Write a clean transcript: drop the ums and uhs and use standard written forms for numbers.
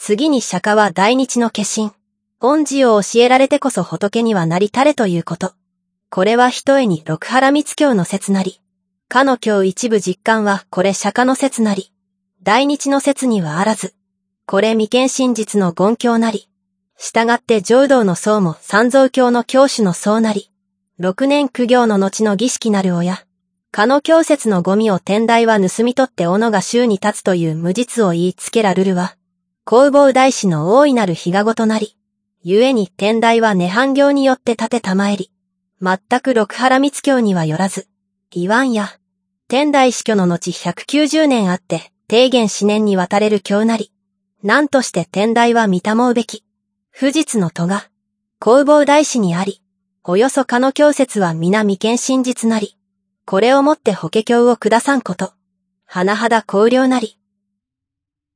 次に釈迦は大日の化身。恩師を教えられてこそ仏にはなりたれということ。これはひとえに六波羅蜜経の説なり。かの経一部実感はこれ釈迦の説なり。大日の説にはあらず。これ未見真実の言教なり。従って浄土の僧も三蔵経の教主の僧なり。六年苦行の後の儀式なる親。かの教説のゴミを天台は盗み取って斧が衆に立つという無実を言いつけらるるは。弘法大師の大いなる日がごとなり。故に天台は涅槃行によって立てたまえり。全く六波羅蜜経にはよらず。言わんや。天台死去の後190年あって、定元四年に渡れる経なり。何として天台は見たもうべき。不実の戸が、弘法大師にあり。およそかの教説は皆未見真実なり。これをもって法華経を下さんこと。甚だ高量なり。